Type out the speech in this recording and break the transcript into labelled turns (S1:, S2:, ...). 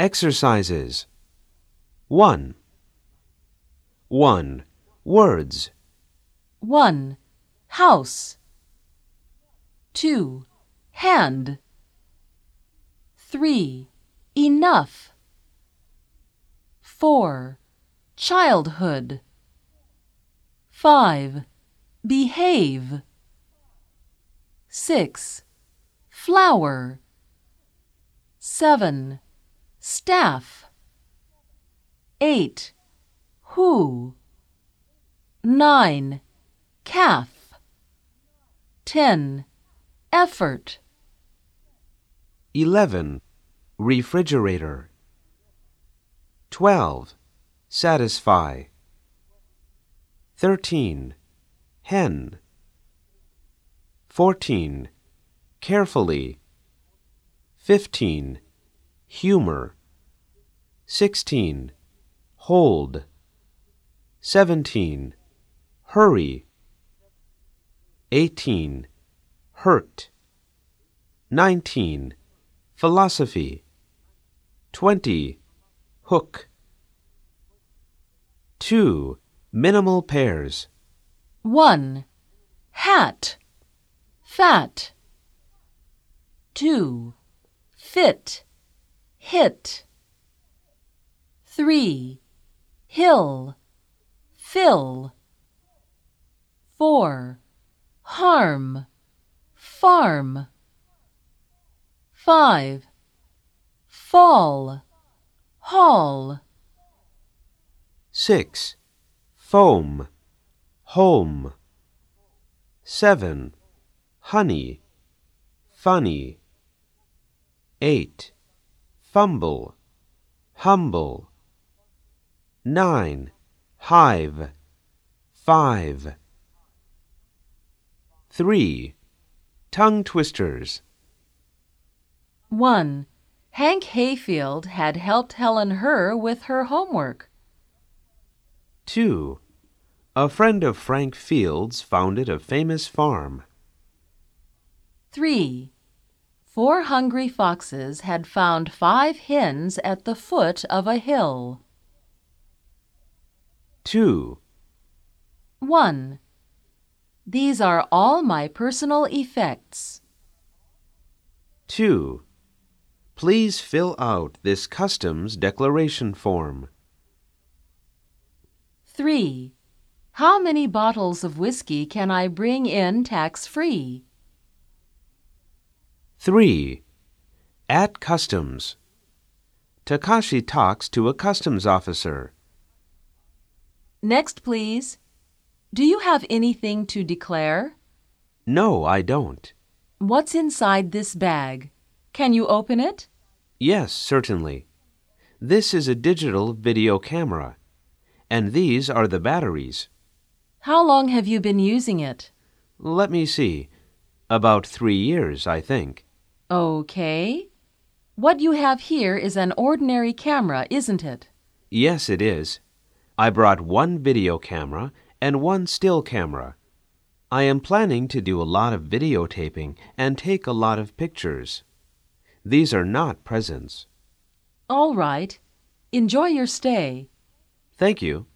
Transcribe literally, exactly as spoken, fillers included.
S1: Exercises. one. one. Words.
S2: one. House. two. Hand. three. Enough. four. Childhood. five. Behave. six. Flower. seven. Staff. eight. Who. nine. Calf. ten. Effort.
S1: eleven. Refrigerator. twelve. Satisfy. thirteen. Hen. fourteen. Carefully. fifteen. Humor. sixteen. Hold. seventeen. Hurry. eighteen. Hurt. nineteen. Philosophy. twenty. Hook. two. Minimal pairs.
S2: one. Hat. Fat. two. Fit. Hit. three. Hill. Fill. four. Harm. Farm. five. Fall. Haul.
S1: six. Foam. Home. seven. Honey. Funny. eight. Fumble. Humble. nine. Hive. Five. three. Tongue twisters.
S2: one. Hank Hayfield had helped Helen Herr with her homework.
S1: two. A friend of Frank Fields founded a famous farm.
S2: three. Four hungry foxes had found five hens at the foot of a hill.
S1: two.
S2: one. These are all my personal effects.
S1: two. Please fill out this customs declaration form.
S2: three. How many bottles of whiskey can I bring in tax-free?
S1: three. At customs. Takashi talks to a customs officer.
S2: Next, please. Do you have anything to declare?
S1: No, I don't.
S2: What's inside this bag? Can you open it?
S1: Yes, certainly. This is a digital video camera, and these are the batteries.
S2: How long have you been using it?
S1: Let me see. About three years, I think.
S2: Okay. What you have here is an ordinary camera, isn't it?
S1: Yes, it is. I brought one video camera and one still camera. I am planning to do a lot of videotaping and take a lot of pictures. These are not presents.
S2: All right. Enjoy your stay.
S1: Thank you.